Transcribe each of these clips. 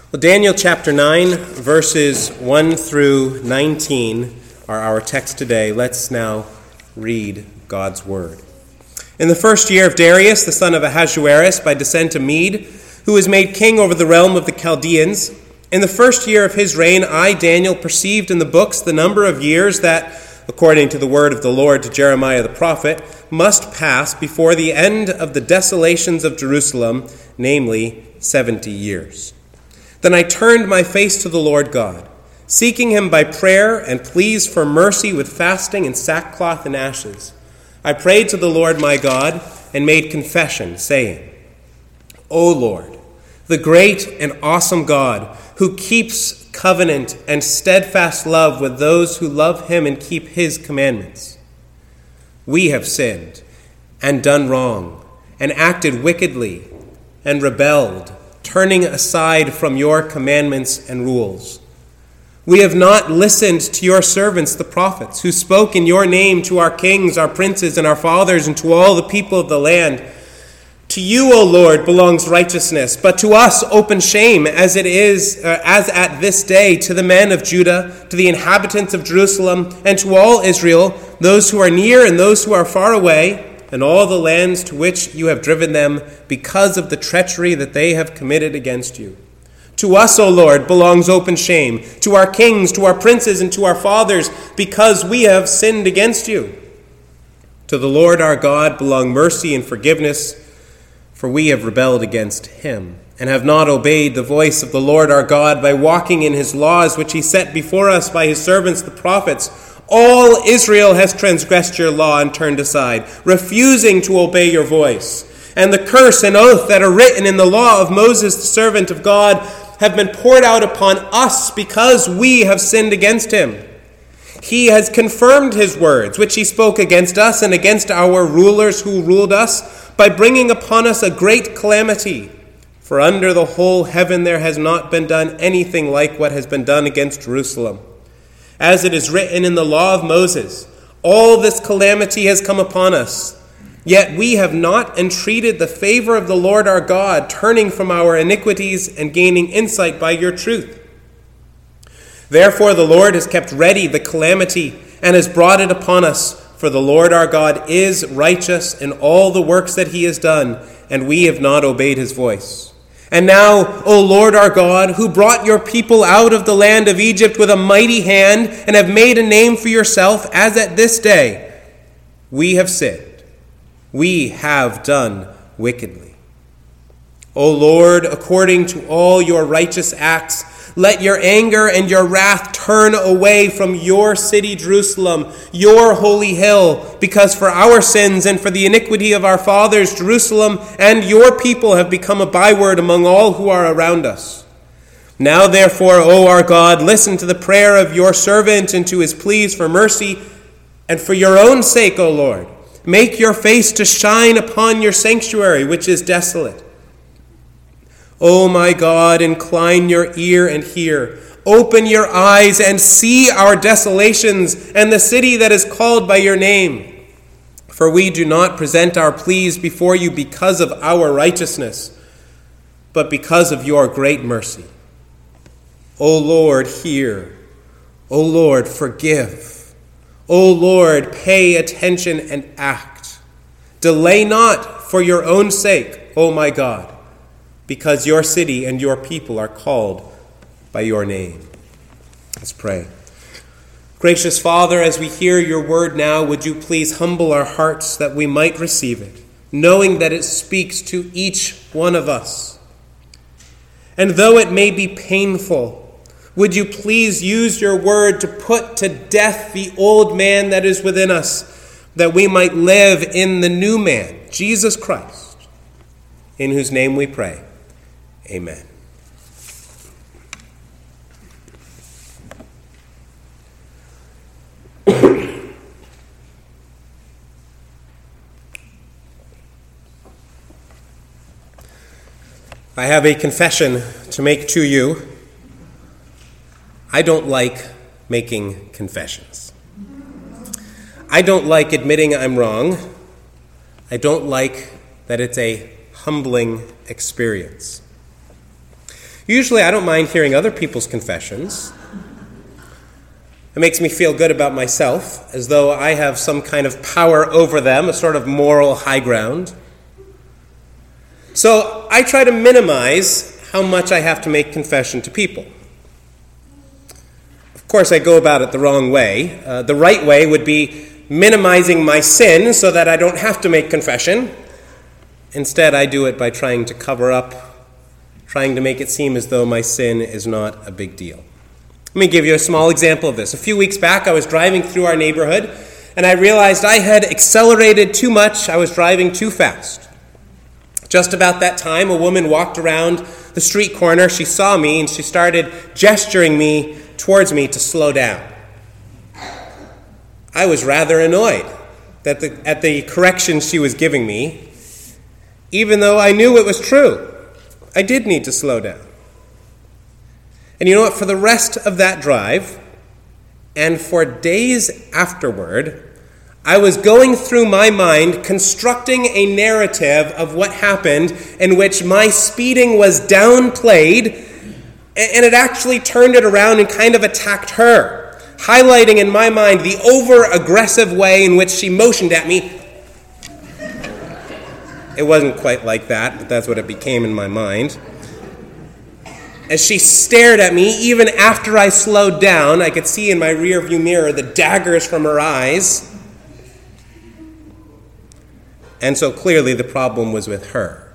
Well, Daniel chapter 9, verses 1 through 19 are our text today. Let's now read God's word. In the first year of Darius, the son of Ahasuerus, by descent a Mede, who was made king over the realm of the Chaldeans, in the first year of his reign, I, Daniel, perceived in the books the number of years that, according to the word of the Lord to Jeremiah the prophet, must pass before the end of the desolations of Jerusalem, namely 70 years. Then I turned my face to the Lord God, seeking him by prayer and pleas for mercy with fasting and sackcloth and ashes. I prayed to the Lord my God and made confession, saying, O Lord, the great and awesome God, who keeps covenant and steadfast love with those who love him and keep his commandments. We have sinned and done wrong and acted wickedly and rebelled, turning aside from your commandments and rules. We have not listened to your servants, the prophets, who spoke in your name to our kings, our princes, and our fathers, and to all the people of the land. To you, O Lord, belongs righteousness, but to us open shame, as at this day, to the men of Judah, to the inhabitants of Jerusalem, and to all Israel, those who are near and those who are far away, and all the lands to which you have driven them, because of the treachery that they have committed against you. To us, O Lord, belongs open shame, to our kings, to our princes, and to our fathers, because we have sinned against you. To the Lord our God belong mercy and forgiveness, for we have rebelled against him, and have not obeyed the voice of the Lord our God by walking in his laws, which he set before us by his servants the prophets. All Israel has transgressed your law and turned aside, refusing to obey your voice. And the curse and oath that are written in the law of Moses, the servant of God, have been poured out upon us because we have sinned against him. He has confirmed his words, which he spoke against us and against our rulers who ruled us, by bringing upon us a great calamity. For under the whole heaven there has not been done anything like what has been done against Jerusalem. As it is written in the law of Moses, all this calamity has come upon us. Yet we have not entreated the favor of the Lord our God, turning from our iniquities and gaining insight by your truth. Therefore the Lord has kept ready the calamity and has brought it upon us. For the Lord our God is righteous in all the works that he has done, and we have not obeyed his voice. And now, O Lord our God, who brought your people out of the land of Egypt with a mighty hand, and have made a name for yourself, as at this day, we have sinned. We have done wickedly. O Lord, according to all your righteous acts, let your anger and your wrath turn away from your city, Jerusalem, your holy hill, because for our sins and for the iniquity of our fathers, Jerusalem and your people have become a byword among all who are around us. Now, therefore, O our God, listen to the prayer of your servant and to his pleas for mercy, and for your own sake, O Lord, make your face to shine upon your sanctuary, which is desolate. O my God, incline your ear and hear. Open your eyes and see our desolations and the city that is called by your name. For we do not present our pleas before you because of our righteousness, but because of your great mercy. O Lord, hear. O Lord, forgive. O Lord, pay attention and act. Delay not for your own sake, O my God, because your city and your people are called by your name. Let's pray. Gracious Father, as we hear your word now, would you please humble our hearts that we might receive it, knowing that it speaks to each one of us. And though it may be painful, would you please use your word to put to death the old man that is within us, that we might live in the new man, Jesus Christ, in whose name we pray. Amen. I have a confession to make to you. I don't like making confessions. I don't like admitting I'm wrong. I don't like that it's a humbling experience. Usually I don't mind hearing other people's confessions. It makes me feel good about myself, as though I have some kind of power over them, a sort of moral high ground. So I try to minimize how much I have to make confession to people. Of course, I go about it the wrong way. The right way would be minimizing my sin so that I don't have to make confession. Instead, I do it by trying to cover up, trying to make it seem as though my sin is not a big deal. Let me give you a small example of this. A few weeks back, I was driving through our neighborhood, and I realized I had accelerated too much. I was driving too fast. Just about that time, a woman walked around the street corner. She saw me, and she started gesturing towards me to slow down. I was rather annoyed at the correction she was giving me, even though I knew it was true. I did need to slow down. And you know what? For the rest of that drive, and for days afterward, I was going through my mind, constructing a narrative of what happened in which my speeding was downplayed, and it actually turned it around and kind of attacked her, highlighting in my mind the over-aggressive way in which she motioned at me. It wasn't quite like that, but that's what it became in my mind. As she stared at me, even after I slowed down, I could see in my rearview mirror the daggers from her eyes. And so clearly the problem was with her.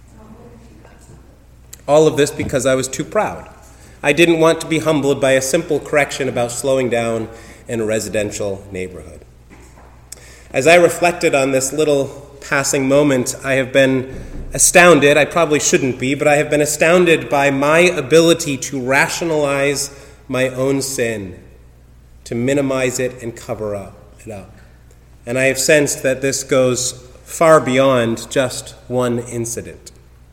All of this because I was too proud. I didn't want to be humbled by a simple correction about slowing down in a residential neighborhood. As I reflected on this little passing moment, I have been astounded. I probably shouldn't be, but I have been astounded by my ability to rationalize my own sin, to minimize it and cover it up. And I have sensed that this goes far beyond just one incident.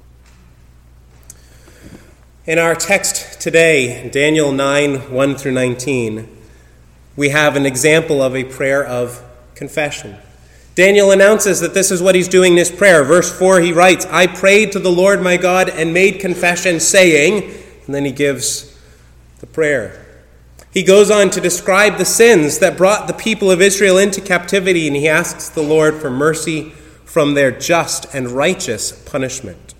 In our text today, Daniel 9, 1 through 19, we have an example of a prayer of confession. Daniel announces that this is what he's doing in his prayer. Verse 4, he writes, "I prayed to the Lord my God and made confession, saying," and then he gives the prayer. He goes on to describe the sins that brought the people of Israel into captivity, and he asks the Lord for mercy from their just and righteous punishment.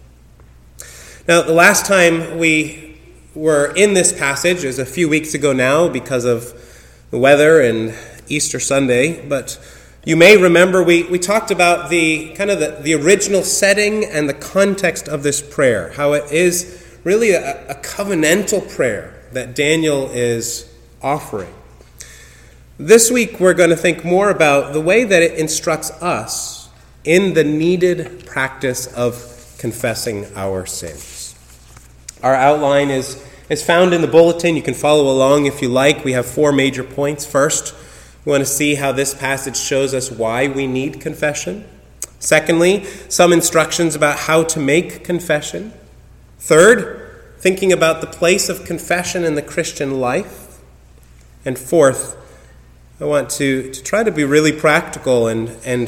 Now, the last time we were in this passage is a few weeks ago now because of the weather and Easter Sunday, but you may remember we talked about the original setting and the context of this prayer, how it is really a covenantal prayer that Daniel is offering. This week we're going to think more about the way that it instructs us in the needed practice of confessing our sins. Our outline is found in the bulletin. You can follow along if you like. We have 4 major points. First, we want to see how this passage shows us why we need confession. Secondly, some instructions about how to make confession. Third, thinking about the place of confession in the Christian life. And fourth, I want to try to be really practical and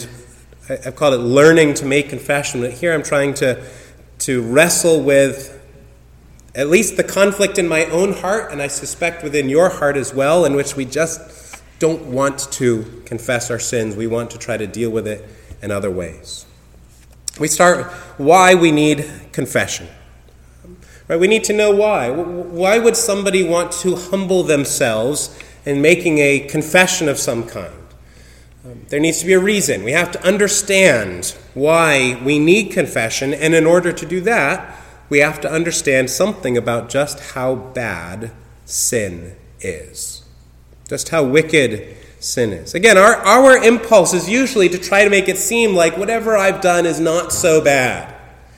I've called it learning to make confession. But here I'm trying to wrestle with at least the conflict in my own heart, and I suspect within your heart as well, in which we just don't want to confess our sins. We want to try to deal with it in other ways. We start why we need confession. Right? We need to know why. Why would somebody want to humble themselves in making a confession of some kind? There needs to be a reason. We have to understand why we need confession, and in order to do that, we have to understand something about just how bad sin is. Just how wicked sin is. Again, our impulse is usually to try to make it seem like whatever I've done is not so bad.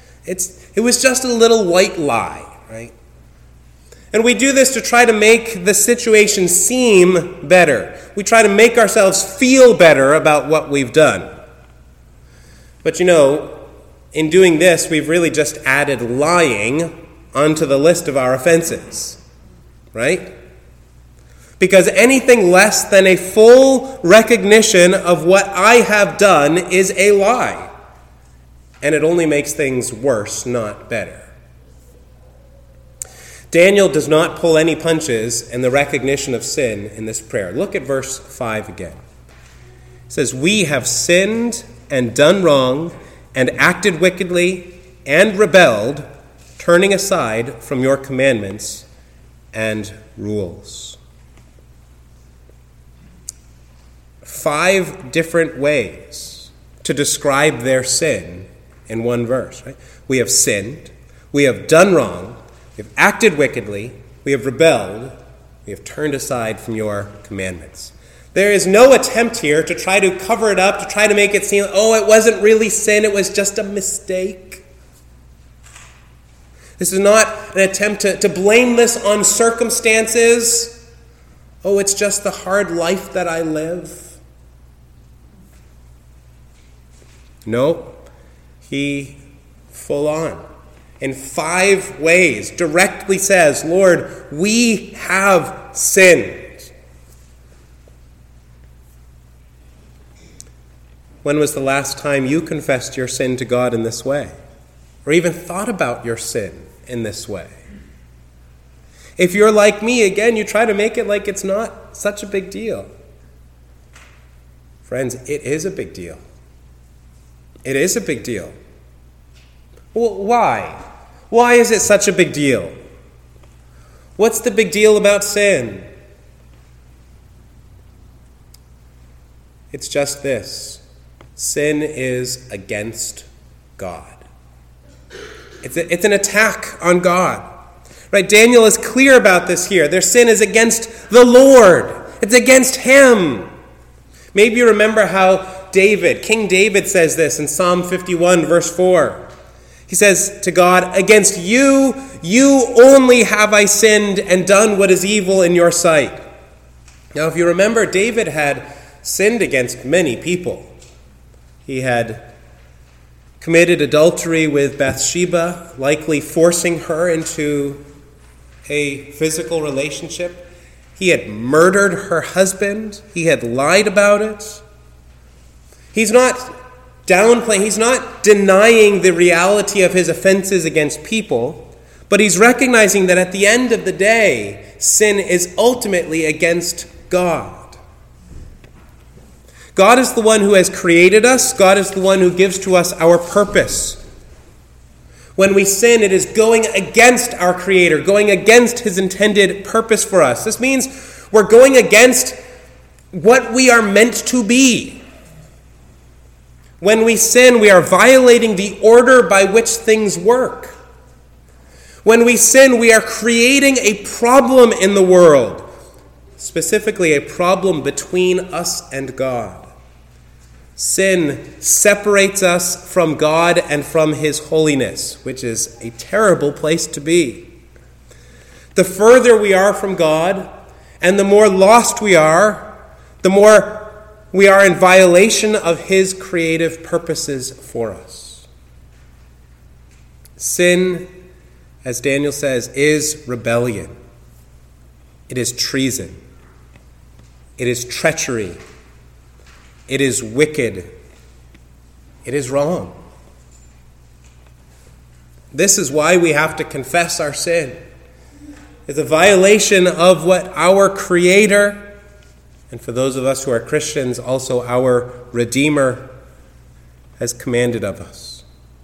It was just a little white lie, right? And we do this to try to make the situation seem better. We try to make ourselves feel better about what we've done. But in doing this, we've really just added lying onto the list of our offenses, right? Because anything less than a full recognition of what I have done is a lie. And it only makes things worse, not better. Daniel does not pull any punches in the recognition of sin in this prayer. Look at verse 5 again. It says, "We have sinned and done wrong and acted wickedly and rebelled, turning aside from your commandments and rules." 5 different ways to describe their sin in one verse. Right? We have sinned, we have done wrong, we have acted wickedly, we have rebelled, we have turned aside from your commandments. There is no attempt here to try to cover it up, to try to make it seem, it wasn't really sin, it was just a mistake. This is not an attempt to blame this on circumstances. It's just the hard life that I live. No, he full on, in 5 ways, directly says, "Lord, we have sinned." When was the last time you confessed your sin to God in this way? Or even thought about your sin in this way? If you're like me, again, you try to make it like it's not such a big deal. Friends, it is a big deal. It is a big deal. Well, why? Why is it such a big deal? What's the big deal about sin? It's just this. Sin is against God. It's an attack on God. Right? Daniel is clear about this here. Their sin is against the Lord. It's against Him. Maybe you remember how King David says this in Psalm 51, verse 4. He says to God, "Against you only have I sinned and done what is evil in your sight." Now, if you remember, David had sinned against many people. He had committed adultery with Bathsheba, likely forcing her into a physical relationship. He had murdered her husband. He had lied about it. He's not downplaying, he's not denying the reality of his offenses against people, but he's recognizing that at the end of the day, sin is ultimately against God. God is the one who has created us. God is the one who gives to us our purpose. When we sin, it is going against our Creator, going against His intended purpose for us. This means we're going against what we are meant to be. When we sin, we are violating the order by which things work. When we sin, we are creating a problem in the world, specifically a problem between us and God. Sin separates us from God and from His holiness, which is a terrible place to be. The further we are from God, and the more lost we are, the more we are in violation of His creative purposes for us. Sin, as Daniel says, is rebellion. It is treason. It is treachery. It is wicked. It is wrong. This is why we have to confess our sin. It's a violation of what our Creator, and for those of us who are Christians, also our Redeemer, has commanded of us.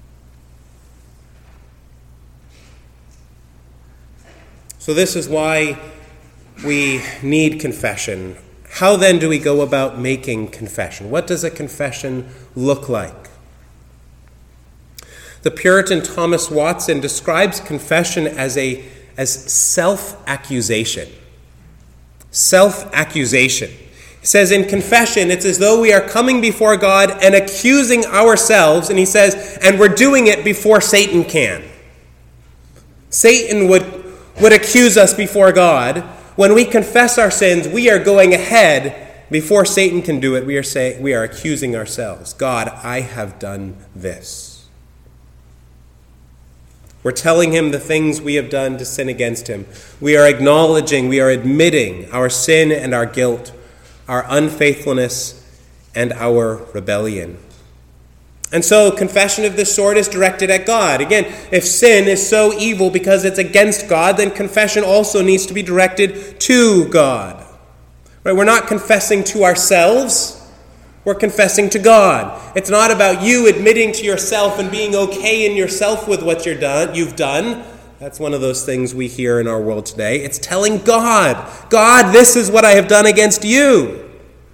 So this is why we need confession. How then do we go about making confession? What does a confession look like? The Puritan Thomas Watson describes confession as self-accusation. Self-accusation. He says in confession, it's as though we are coming before God and accusing ourselves, and he says, and we're doing it before Satan can. Satan would accuse us before God. When we confess our sins, we are going ahead before Satan can do it. We are accusing ourselves. God, I have done this. We're telling Him the things we have done to sin against Him. We are acknowledging, we are admitting our sin and our guilt, our unfaithfulness and our rebellion. And so confession of this sort is directed at God. Again, if sin is so evil because it's against God, then confession also needs to be directed to God. Right? We're not confessing to ourselves. We're confessing to God. It's not about you admitting to yourself and being okay in yourself with what you've done. That's one of those things we hear in our world today. It's telling God, God, this is what I have done against you.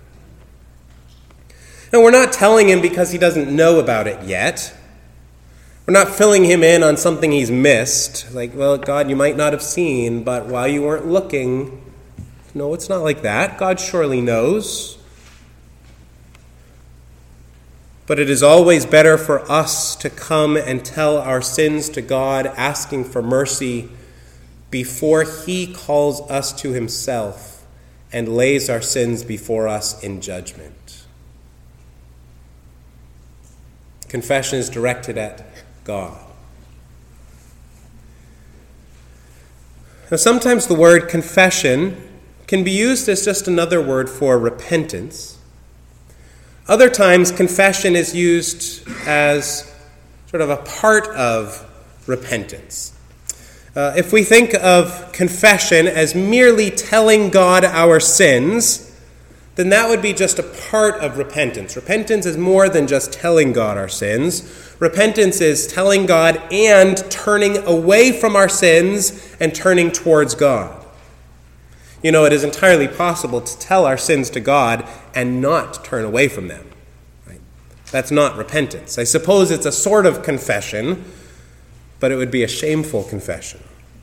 And we're not telling him because he doesn't know about it yet. We're not filling him in on something he's missed. Like, well, God, you might not have seen, but while you weren't looking. No, it's not like that. God surely knows. But it is always better for us to come and tell our sins to God, asking for mercy, before he calls us to himself and lays our sins before us in judgment. Confession is directed at God. Now, sometimes the word confession can be used as just another word for repentance. Other times, confession is used as sort of a part of repentance. If we think of confession as merely telling God our sins, then that would be just a part of repentance. Repentance is more than just telling God our sins. Repentance is telling God and turning away from our sins and turning towards God. You know, it is entirely possible to tell our sins to God and not turn away from them. Right? That's not repentance. I suppose it's a sort of confession, but it would be a shameful confession.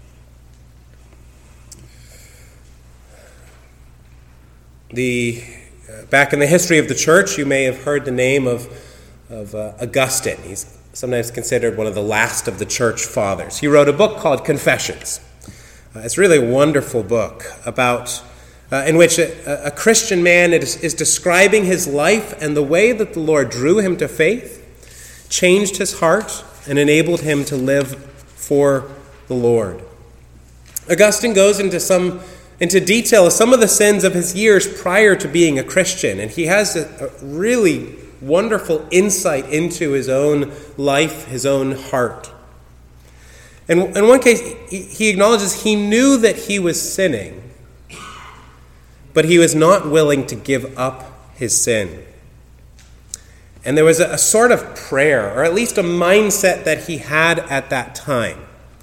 Back in the history of the church, you may have heard the name of Augustine. He's sometimes considered one of the last of the church fathers. He wrote a book called Confessions. It's really a wonderful book about in which a Christian man is describing his life and the way that the Lord drew him to faith, changed his heart, and enabled him to live for the Lord. Augustine goes into detail of some of the sins of his years prior to being a Christian. And he has a really wonderful insight into his own life, his own heart. And in one case, he acknowledges he knew that he was sinning, but he was not willing to give up his sin. And there was a sort of prayer, or at least a mindset that he had at that time.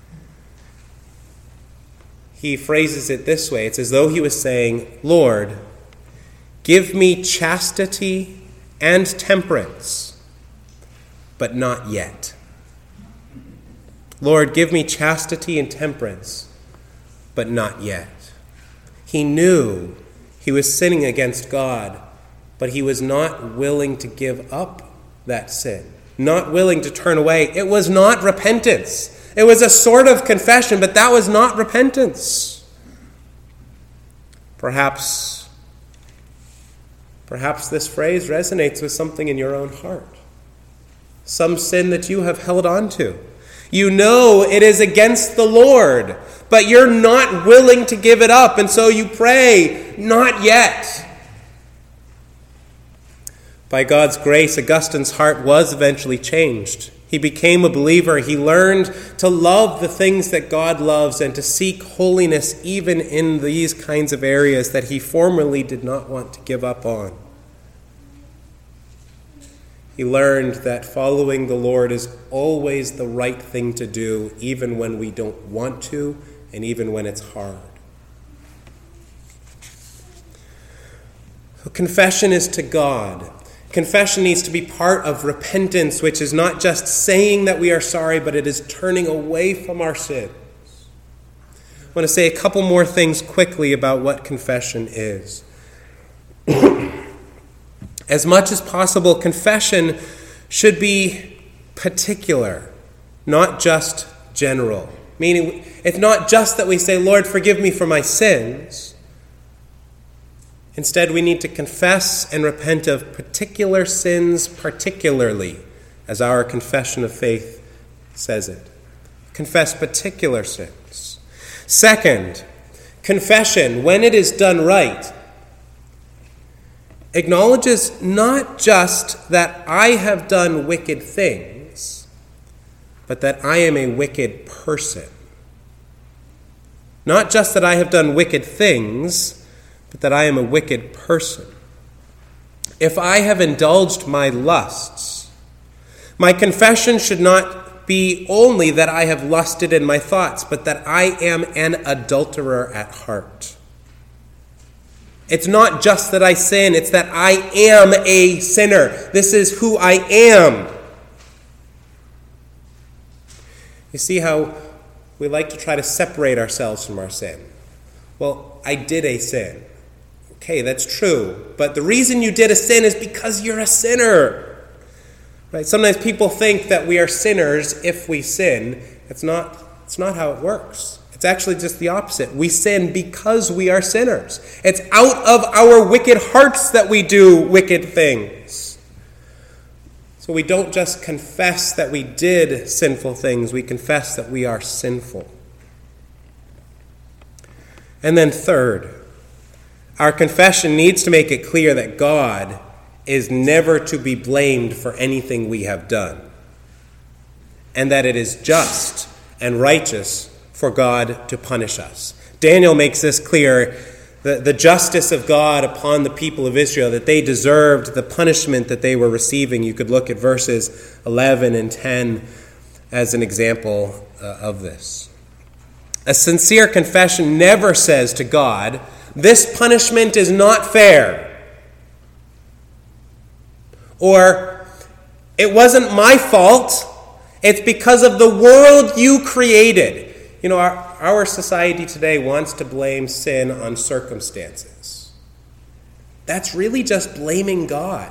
He phrases it this way. It's as though he was saying, Lord, give me chastity and temperance, but not yet. Lord, give me chastity and temperance, but not yet. He knew he was sinning against God, but he was not willing to give up that sin, not willing to turn away. It was not repentance. It was a sort of confession, but that was not repentance. Perhaps this phrase resonates with something in your own heart. Some sin that you have held on to. You know it is against the Lord, but you're not willing to give it up, and so you pray, not yet. By God's grace, Augustine's heart was eventually changed. He became a believer. He learned to love the things that God loves and to seek holiness even in these kinds of areas that he formerly did not want to give up on. He learned that following the Lord is always the right thing to do, even when we don't want to and even when it's hard. So confession is to God. Confession needs to be part of repentance, which is not just saying that we are sorry, but it is turning away from our sins. I want to say a couple more things quickly about what confession is. As much as possible, confession should be particular, not just general. Meaning, it's not just that we say, Lord, forgive me for my sins. Instead, we need to confess and repent of particular sins particularly, as our confession of faith says it. Confess particular sins. Second, confession, when it is done right, acknowledges not just that I have done wicked things, but that I am a wicked person. Not just that I have done wicked things, but that I am a wicked person. If I have indulged my lusts, my confession should not be only that I have lusted in my thoughts, but that I am an adulterer at heart. It's not just that I sin, it's that I am a sinner. This is who I am. You see how we like to try to separate ourselves from our sin. Well, I did a sin. Okay, that's true. But the reason you did a sin is because you're a sinner. Right? Sometimes people think that we are sinners if we sin. It's not how it works. It's actually just the opposite. We sin because we are sinners. It's out of our wicked hearts that we do wicked things. So we don't just confess that we did sinful things, we confess that we are sinful. And then third, our confession needs to make it clear that God is never to be blamed for anything we have done, and that it is just and righteous for God to punish us. Daniel makes this clear, the justice of God upon the people of Israel, that they deserved the punishment that they were receiving. You could look at verses 11 and 10 as an example of this. A sincere confession never says to God, "This punishment is not fair," or "It wasn't my fault, it's because of the world you created." You know, our society today wants to blame sin on circumstances. That's really just blaming God.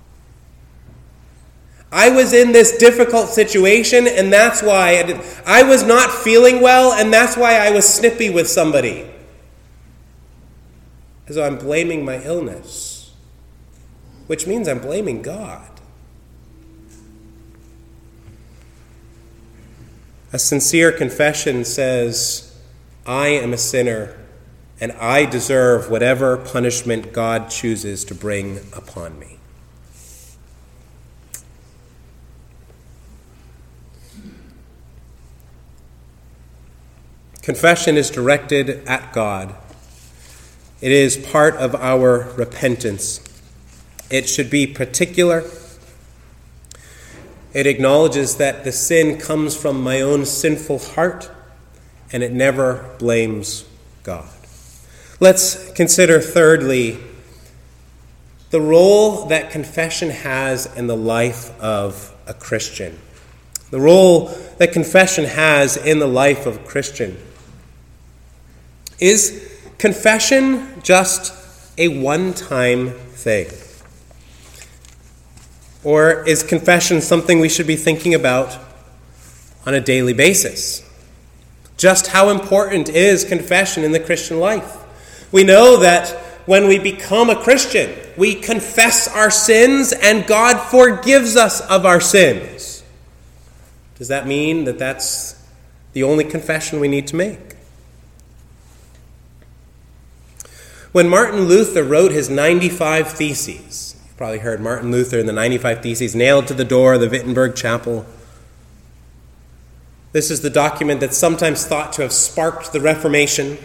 I was in this difficult situation, and that's why I was not feeling well, and that's why I was snippy with somebody. So I'm blaming my illness, which means I'm blaming God. A sincere confession says, I am a sinner, and I deserve whatever punishment God chooses to bring upon me. Confession is directed at God. It is part of our repentance. It should be particular. It acknowledges that the sin comes from my own sinful heart, and it never blames God. Let's consider, thirdly, the role that confession has in the life of a Christian. The role that confession has in the life of a Christian. Is confession just a one-time thing? Or is confession something we should be thinking about on a daily basis? Just how important is confession in the Christian life? We know that when we become a Christian, we confess our sins and God forgives us of our sins. Does that mean that that's the only confession we need to make? When Martin Luther wrote his 95 Theses, you've probably heard Martin Luther and the 95 Theses nailed to the door of the Wittenberg Chapel. This is the document that's sometimes thought to have sparked the Reformation.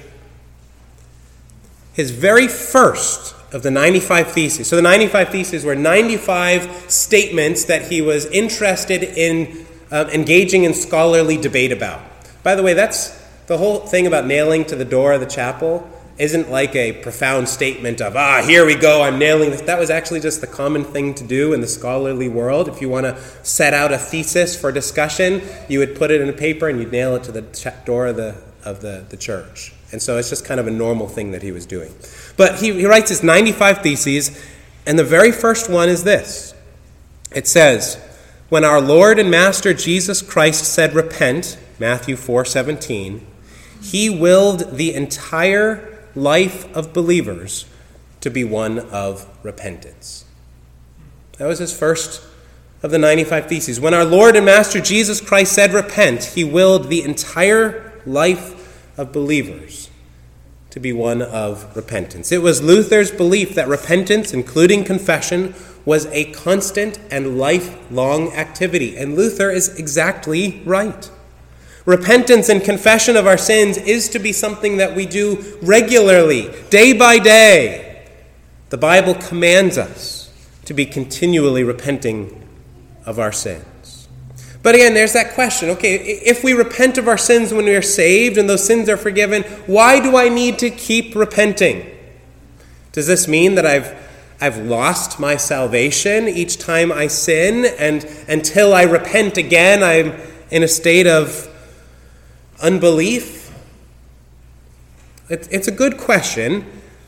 His very first of the 95 Theses. So the 95 Theses were 95 statements that he was interested in engaging in scholarly debate about. By the way, that's the whole thing about nailing to the door of the chapel. Isn't like a profound statement of, here we go, I'm nailing this. That was actually just the common thing to do in the scholarly world. If you want to set out a thesis for discussion, you would put it in a paper and you'd nail it to the door of the church. And so it's just kind of a normal thing that he was doing. But he writes his 95 Theses, and the very first one is this. It says, when our Lord and Master Jesus Christ said, repent, Matthew 4:17, he willed the entire life of believers to be one of repentance. That was his first of the 95 Theses. When our Lord and Master Jesus Christ said repent, he willed the entire life of believers to be one of repentance. It was Luther's belief that repentance, including confession, was a constant and lifelong activity. And Luther is exactly right. Repentance and confession of our sins is to be something that we do regularly, day by day. The Bible commands us to be continually repenting of our sins. But again, there's that question. Okay, if we repent of our sins when we are saved and those sins are forgiven, why do I need to keep repenting? Does this mean that I've lost my salvation each time I sin, and until I repent again, I'm in a state of unbelief? It's a good question,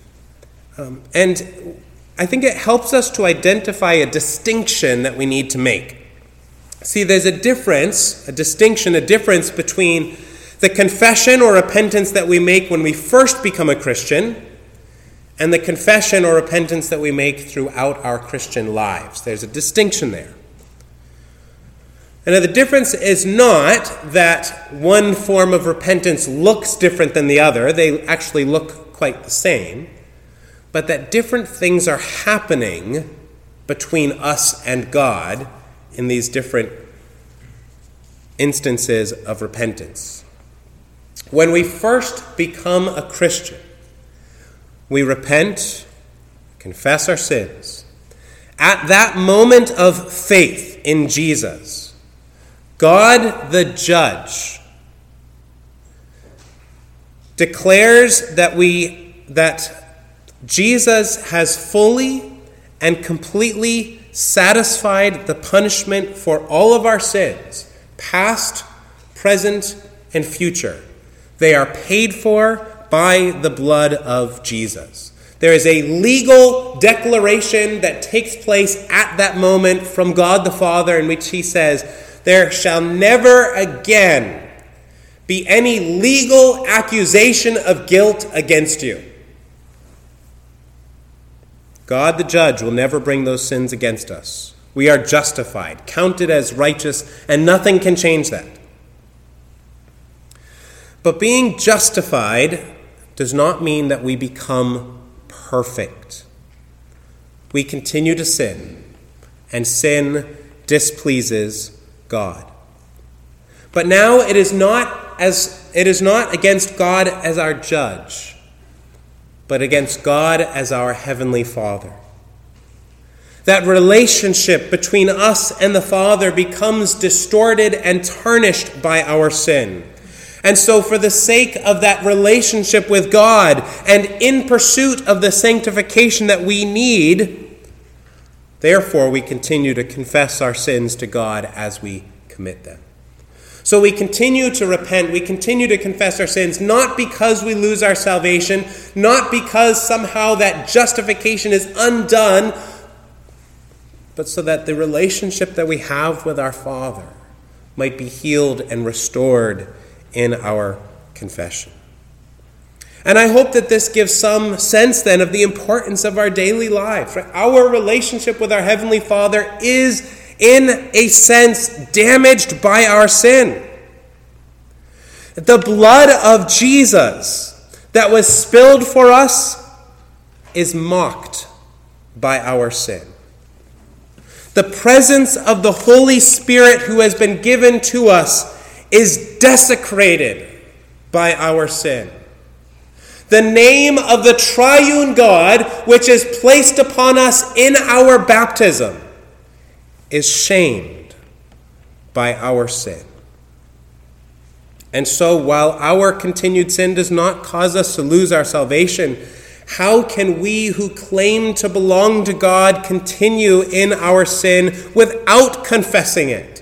and I think it helps us to identify a distinction that we need to make. See, there's a difference between the confession or repentance that we make when we first become a Christian and the confession or repentance that we make throughout our Christian lives. There's a distinction there. And the difference is not that one form of repentance looks different than the other. They actually look quite the same. But that different things are happening between us and God in these different instances of repentance. When we first become a Christian, we repent, confess our sins. At that moment of faith in Jesus, God the judge declares that Jesus has fully and completely satisfied the punishment for all of our sins, past, present, and future. They are paid for by the blood of Jesus. There is a legal declaration that takes place at that moment from God the Father in which he says, "There shall never again be any legal accusation of guilt against you." God the judge will never bring those sins against us. We are justified, counted as righteous, and nothing can change that. But being justified does not mean that we become perfect. We continue to sin, and sin displeases God. But now it is not against God as our judge, but against God as our heavenly Father. That relationship between us and the Father becomes distorted and tarnished by our sin. And so for the sake of that relationship with God and in pursuit of the sanctification that we need, therefore we continue to confess our sins to God as we commit them. So we continue to repent, we continue to confess our sins, not because we lose our salvation, not because somehow that justification is undone, but so that the relationship that we have with our Father might be healed and restored in our confession. And I hope that this gives some sense then of the importance of our daily lives. Right? Our relationship with our Heavenly Father is, in a sense, damaged by our sin. The blood of Jesus that was spilled for us is mocked by our sin. The presence of the Holy Spirit who has been given to us is desecrated by our sin. The name of the triune God, which is placed upon us in our baptism, is shamed by our sin. And so while our continued sin does not cause us to lose our salvation, how can we who claim to belong to God continue in our sin without confessing it?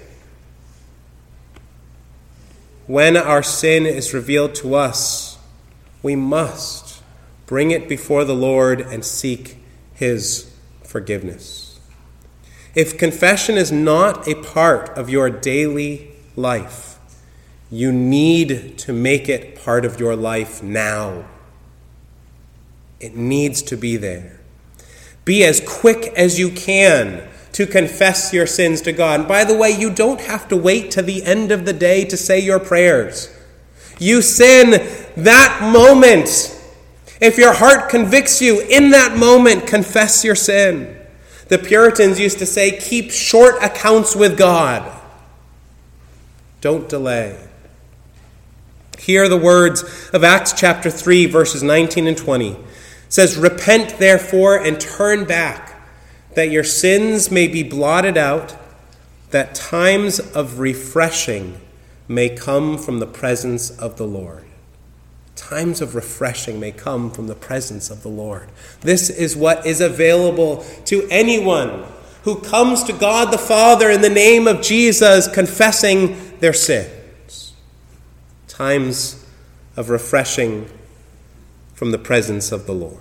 When our sin is revealed to us, we must bring it before the Lord and seek his forgiveness. If confession is not a part of your daily life, you need to make it part of your life now. It needs to be there. Be as quick as you can to confess your sins to God. And by the way, you don't have to wait to the end of the day to say your prayers. You sin that moment If your heart convicts you, in that moment, confess your sin. The Puritans used to say, keep short accounts with God. Don't delay. Hear the words of Acts chapter 3, verses 19 and 20. It says, repent therefore and turn back, that your sins may be blotted out, that times of refreshing may come from the presence of the Lord. Times of refreshing may come from the presence of the Lord. This is what is available to anyone who comes to God the Father in the name of Jesus, confessing their sins. Times of refreshing from the presence of the Lord.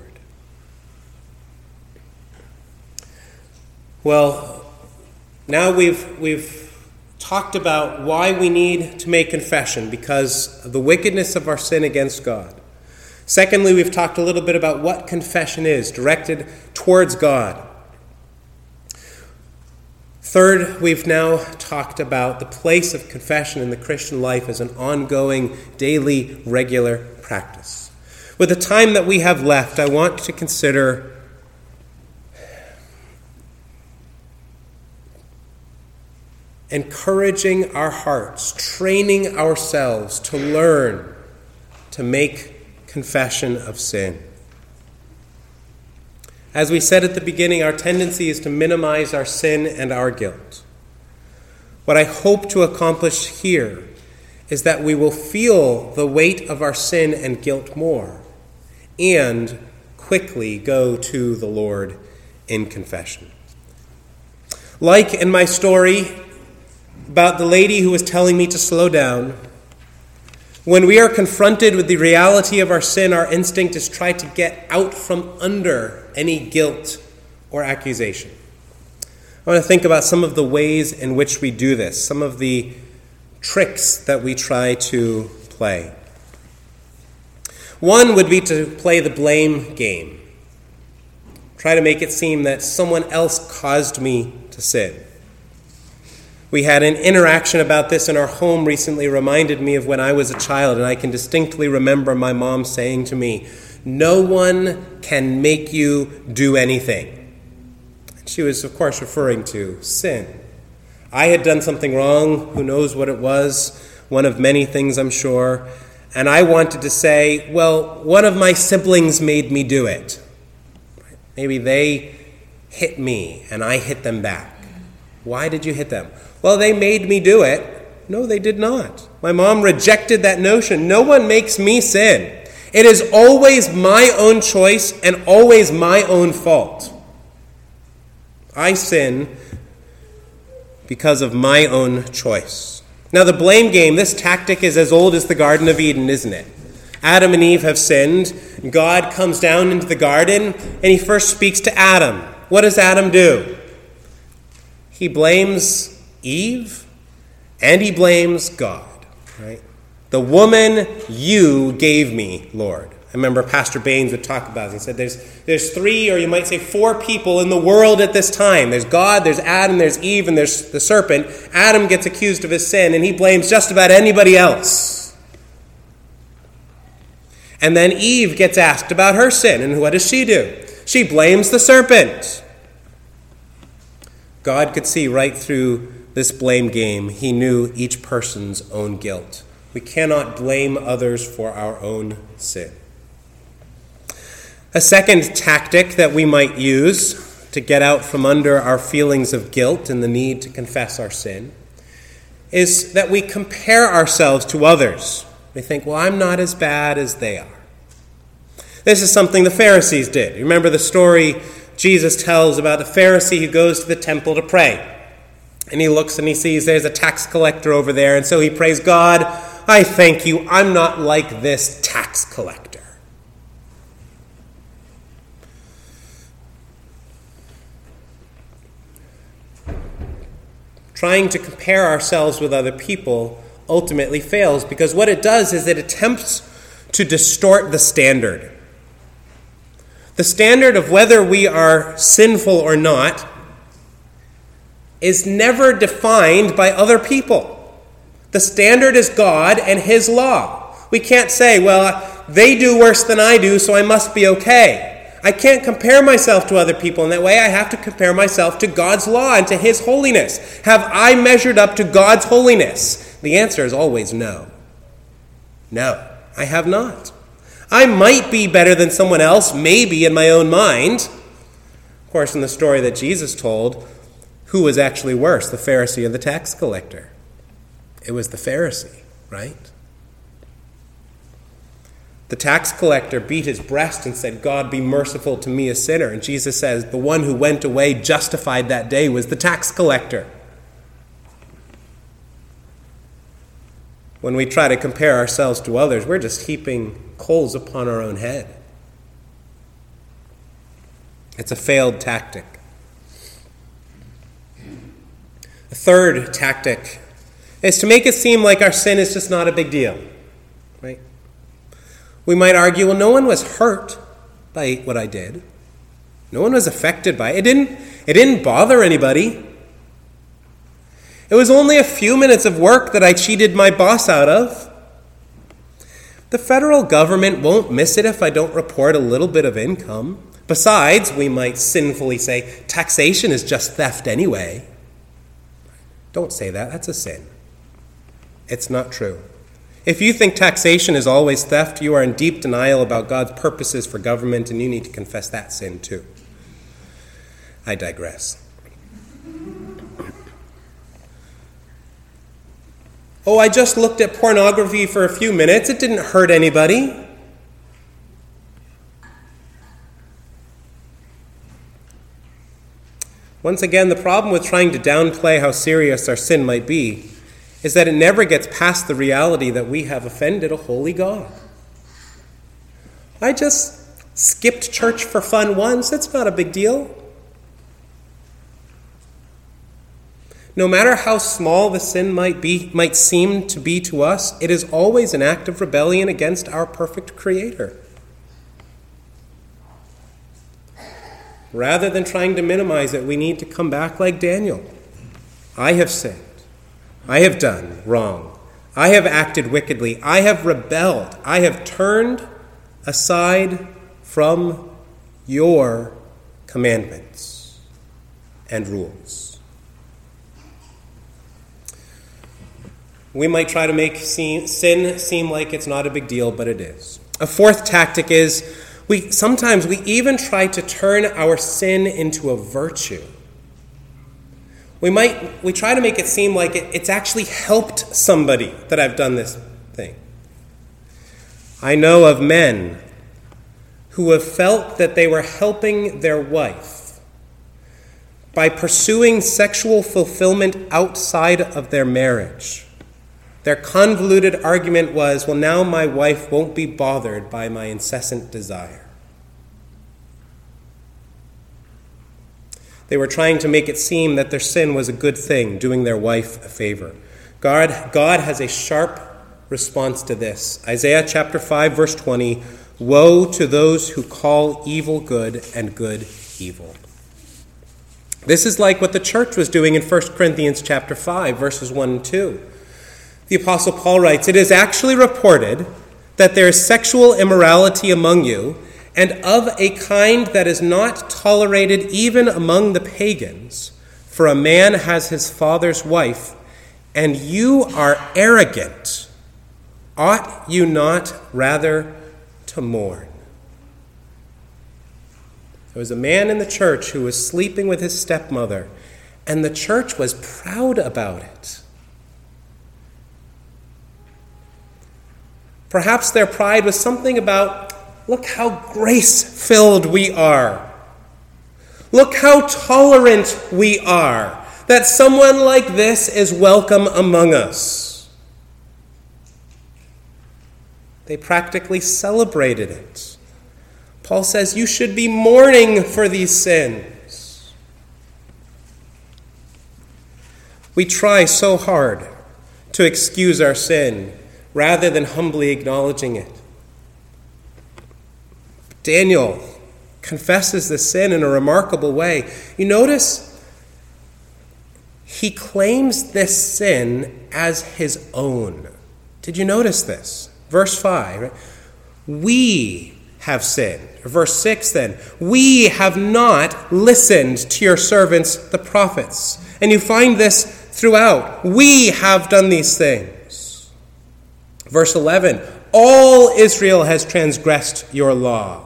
Well, now we've talked about why we need to make confession, because of the wickedness of our sin against God. Secondly, we've talked a little bit about what confession is, directed towards God. Third, we've now talked about the place of confession in the Christian life as an ongoing, daily, regular practice. With the time that we have left, I want to consider encouraging our hearts, training ourselves to learn to make confession of sin. As we said at the beginning, our tendency is to minimize our sin and our guilt. What I hope to accomplish here is that we will feel the weight of our sin and guilt more and quickly go to the Lord in confession. Like in my story about the lady who was telling me to slow down, when we are confronted with the reality of our sin, our instinct is try to get out from under any guilt or accusation. I want to think about some of the ways in which we do this, some of the tricks that we try to play. One would be to play the blame game. Try to make it seem that someone else caused me to sin. We had an interaction about this in our home recently, reminded me of when I was a child, and I can distinctly remember my mom saying to me, "No one can make you do anything." She was, of course, referring to sin. I had done something wrong, who knows what it was, one of many things, I'm sure, and I wanted to say, well, one of my siblings made me do it. Maybe they hit me and I hit them back. Why did you hit them? Well, they made me do it. No, they did not. My mom rejected that notion. No one makes me sin. It is always my own choice and always my own fault. I sin because of my own choice. Now, the blame game, this tactic is as old as the Garden of Eden, isn't it? Adam and Eve have sinned. God comes down into the garden, and he first speaks to Adam. What does Adam do? He blames Eve, and he blames God, right? The woman you gave me, Lord. I remember Pastor Baines would talk about it. He said there's three, or you might say four people in the world at this time. There's God, there's Adam, there's Eve, and there's the serpent. Adam gets accused of his sin, and he blames just about anybody else. And then Eve gets asked about her sin, and what does she do? She blames the serpent. God could see right through this blame game. He knew each person's own guilt. We cannot blame others for our own sin. A second tactic that we might use to get out from under our feelings of guilt and the need to confess our sin is that we compare ourselves to others. We think, well, I'm not as bad as they are. This is something the Pharisees did. You remember the story Jesus tells about the Pharisee who goes to the temple to pray. And he looks and he sees there's a tax collector over there. And so he prays, God, I thank you, I'm not like this tax collector. Trying to compare ourselves with other people ultimately fails, because what it does is it attempts to distort the standard. The standard of whether we are sinful or not is never defined by other people. The standard is God and his law. We can't say, well, they do worse than I do, so I must be okay. I can't compare myself to other people in that way. I have to compare myself to God's law and to His holiness. Have I measured up to God's holiness? The answer is always no. No, I have not. I might be better than someone else, maybe in my own mind. Of course, in the story that Jesus told, who was actually worse, the Pharisee or the tax collector? It was the Pharisee, right? The tax collector beat his breast and said, God, be merciful to me, a sinner. And Jesus says the one who went away justified that day was the tax collector. When we try to compare ourselves to others, we're just heaping coals upon our own head. It's a failed tactic. A third tactic is to make it seem like our sin is just not a big deal, right? We might argue, well, no one was hurt by what I did. No one was affected by it. It didn't bother anybody. It was only a few minutes of work that I cheated my boss out of. The federal government won't miss it if I don't report a little bit of income. Besides, we might sinfully say, taxation is just theft anyway. Don't say that. That's a sin. It's not true. If you think taxation is always theft, you are in deep denial about God's purposes for government, and you need to confess that sin too. I digress. Oh, I just looked at pornography for a few minutes. It didn't hurt anybody. Once again, the problem with trying to downplay how serious our sin might be is that it never gets past the reality that we have offended a holy God. I just skipped church for fun once. It's not a big deal. No matter how small the sin might seem to be to us, it is always an act of rebellion against our perfect Creator. Rather than trying to minimize it, we need to come back like Daniel. I have sinned. I have done wrong. I have acted wickedly. I have rebelled. I have turned aside from your commandments and rules. We might try to make sin seem like it's not a big deal, but it is. A fourth tactic is sometimes we even try to turn our sin into a virtue. We try to make it seem like it's actually helped somebody that I've done this thing. I know of men who have felt that they were helping their wife by pursuing sexual fulfillment outside of their marriage. Their convoluted argument was, well, now my wife won't be bothered by my incessant desire. They were trying to make it seem that their sin was a good thing, doing their wife a favor. God has a sharp response to this. Isaiah chapter 5, verse 20, woe to those who call evil good and good evil. This is like what the church was doing in 1 Corinthians chapter 5, verses 1 and 2. The Apostle Paul writes, it is actually reported that there is sexual immorality among you, and of a kind that is not tolerated even among the pagans, for a man has his father's wife, and you are arrogant. Ought you not rather to mourn? There was a man in the church who was sleeping with his stepmother, and the church was proud about it. Perhaps their pride was something about, look how grace-filled we are. Look how tolerant we are, that someone like this is welcome among us. They practically celebrated it. Paul says you should be mourning for these sins. We try so hard to excuse our sin rather than humbly acknowledging it. Daniel confesses the sin in a remarkable way. You notice he claims this sin as his own. Did you notice this? Verse 5. Right? we have sinned. Verse 6 then, we have not listened to your servants, the prophets. And you find this throughout. We have done these things. Verse 11, all Israel has transgressed your law.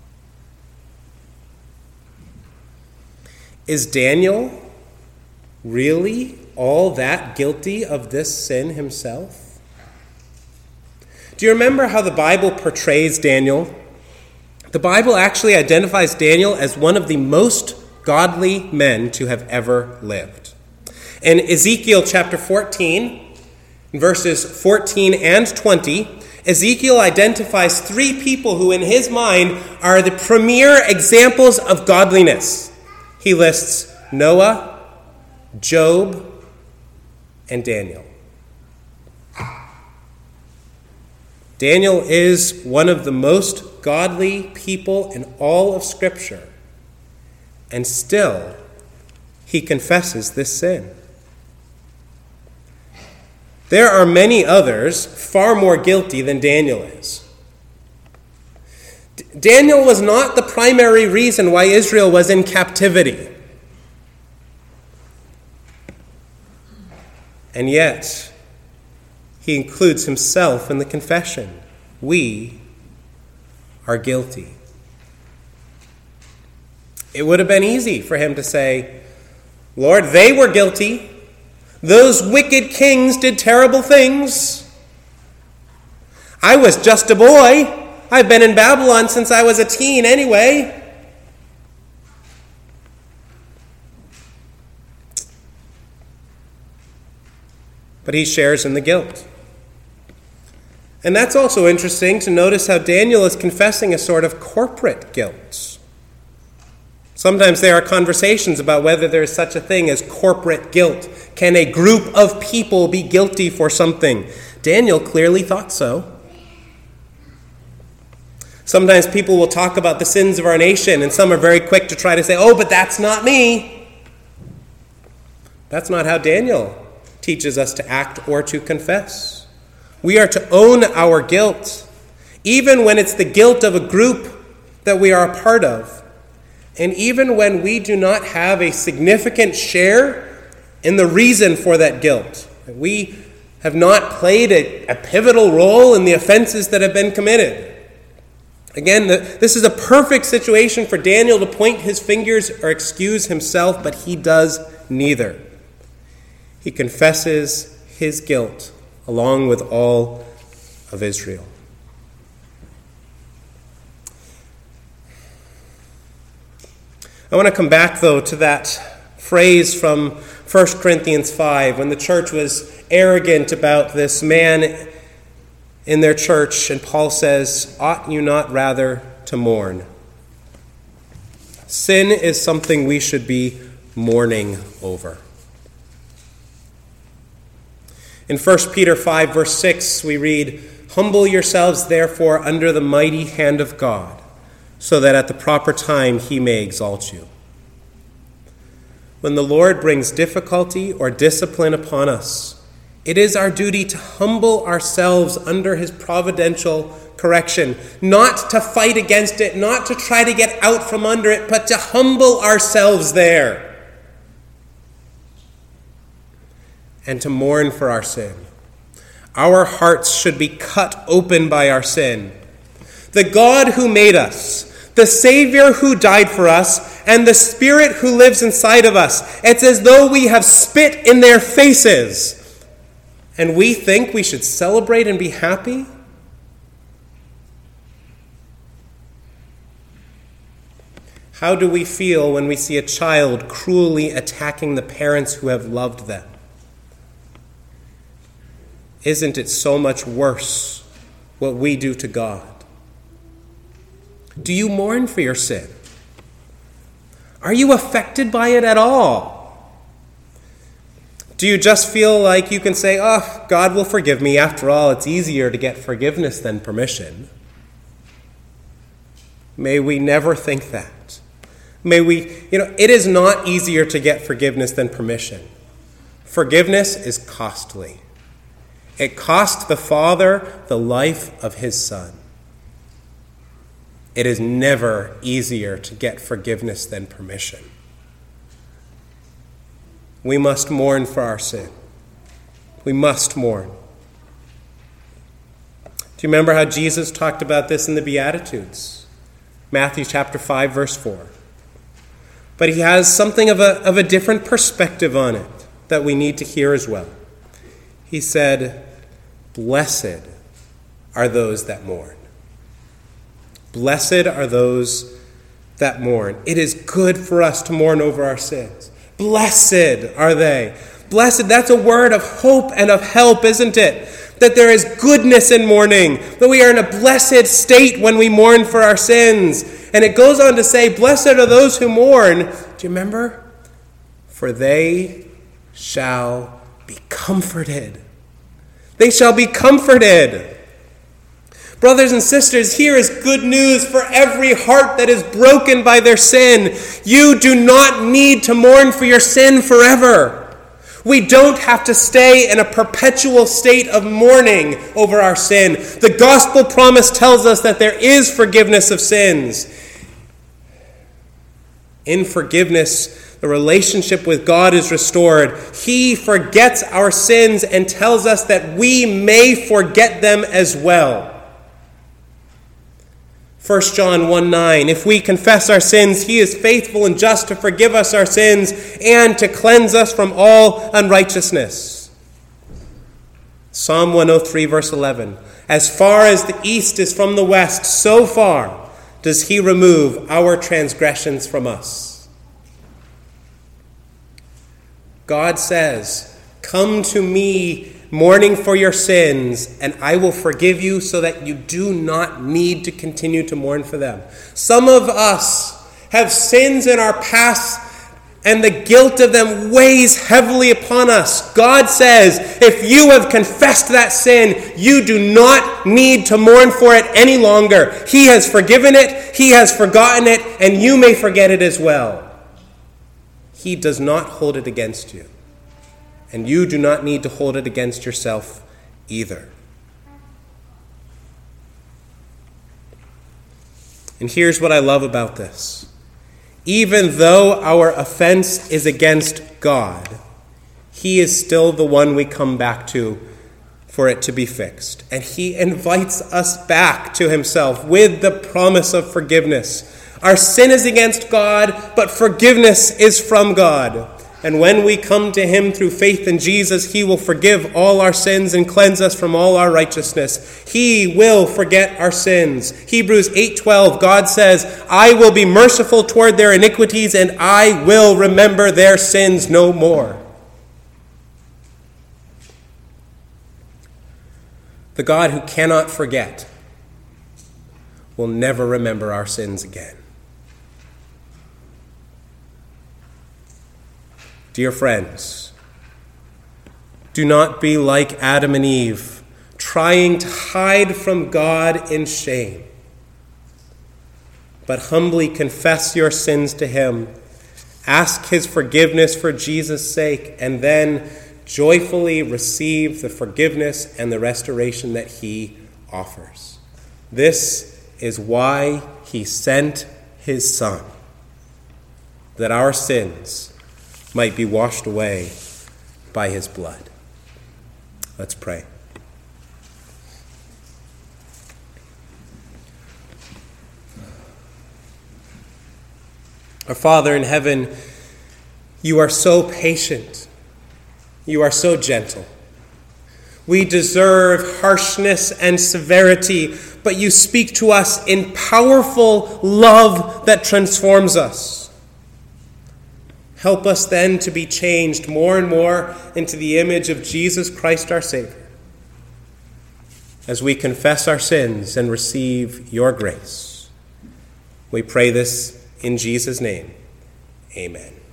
Is Daniel really all that guilty of this sin himself? Do you remember how the Bible portrays Daniel? The Bible actually identifies Daniel as one of the most godly men to have ever lived. In Ezekiel chapter 14, verses 14 and 20, Ezekiel identifies three people who in his mind are the premier examples of godliness. He lists Noah, Job, and Daniel. Daniel is one of the most godly people in all of Scripture, and still he confesses this sin. There are many others far more guilty than Daniel is. Daniel was not the primary reason why Israel was in captivity. And yet, he includes himself in the confession. We are guilty. It would have been easy for him to say, Lord, they were guilty. Those wicked kings did terrible things. I was just a boy. I've been in Babylon since I was a teen anyway. But he shares in the guilt. And that's also interesting to notice how Daniel is confessing a sort of corporate guilt. Sometimes there are conversations about whether there is such a thing as corporate guilt. Can a group of people be guilty for something? Daniel clearly thought so. Sometimes people will talk about the sins of our nation, and some are very quick to try to say, oh, but that's not me. That's not how Daniel teaches us to act or to confess. We are to own our guilt, even when it's the guilt of a group that we are a part of, and even when we do not have a significant share in the reason for that guilt. We have not played a pivotal role in the offenses that have been committed. Again, this is a perfect situation for Daniel to point his fingers or excuse himself, but he does neither. He confesses his guilt along with all of Israel. I want to come back, though, to that phrase from 1 Corinthians 5 when the church was arrogant about this man in their church, and Paul says, ought you not rather to mourn? Sin is something we should be mourning over. In 1 Peter 5, verse 6, we read, humble yourselves, therefore, under the mighty hand of God, so that at the proper time he may exalt you. When the Lord brings difficulty or discipline upon us, it is our duty to humble ourselves under his providential correction, not to fight against it, not to try to get out from under it, but to humble ourselves there and to mourn for our sin. Our hearts should be cut open by our sin. The God who made us, the Savior who died for us, and the Spirit who lives inside of us, it's as though we have spit in their faces. And we think we should celebrate and be happy? How do we feel when we see a child cruelly attacking the parents who have loved them? Isn't it so much worse what we do to God? Do you mourn for your sin? Are you affected by it at all? Do you just feel like you can say, oh, God will forgive me. After all, it's easier to get forgiveness than permission. May we never think that. May we, it is not easier to get forgiveness than permission. Forgiveness is costly. It cost the Father the life of his Son. it is never easier to get forgiveness than permission. We must mourn for our sin. We must mourn. Do you remember how Jesus talked about this in the Beatitudes? Matthew chapter 5, verse 4. But he has something of a different perspective on it that we need to hear as well. He said, "Blessed are those that mourn." Blessed are those that mourn. It is good for us to mourn over our sins. Blessed are they. Blessed, that's a word of hope and of help, isn't it? That there is goodness in mourning, that we are in a blessed state when we mourn for our sins. And it goes on to say, blessed are those who mourn. Do you remember? For they shall be comforted. They shall be comforted. Brothers and sisters, here is good news for every heart that is broken by their sin. You do not need to mourn for your sin forever. We don't have to stay in a perpetual state of mourning over our sin. The gospel promise tells us that there is forgiveness of sins. In forgiveness, the relationship with God is restored. He forgets our sins and tells us that we may forget them as well. 1 John 1:9, if we confess our sins, he is faithful and just to forgive us our sins and to cleanse us from all unrighteousness. Psalm 103, verse 11, as far as the east is from the west, so far does he remove our transgressions from us. God says, come to me mourning for your sins, and I will forgive you so that you do not need to continue to mourn for them. Some of us have sins in our past, and the guilt of them weighs heavily upon us. God says, if you have confessed that sin, you do not need to mourn for it any longer. He has forgiven it, he has forgotten it, and you may forget it as well. He does not hold it against you. And you do not need to hold it against yourself either. And here's what I love about this. Even though our offense is against God, he is still the one we come back to for it to be fixed. And he invites us back to himself with the promise of forgiveness. Our sin is against God, but forgiveness is from God. And when we come to him through faith in Jesus, he will forgive all our sins and cleanse us from all our righteousness. He will forget our sins. Hebrews 8:12, God says, I will be merciful toward their iniquities, and I will remember their sins no more. The God who cannot forget will never remember our sins again. Dear friends, do not be like Adam and Eve, trying to hide from God in shame, but humbly confess your sins to him, ask his forgiveness for Jesus' sake, and then joyfully receive the forgiveness and the restoration that he offers. This is why he sent his Son, that our sins might be washed away by his blood. Let's pray. Our Father in heaven, you are so patient. You are so gentle. We deserve harshness and severity, but you speak to us in powerful love that transforms us. Help us then to be changed more and more into the image of Jesus Christ our Savior, as we confess our sins and receive your grace. We pray this in Jesus' name. Amen.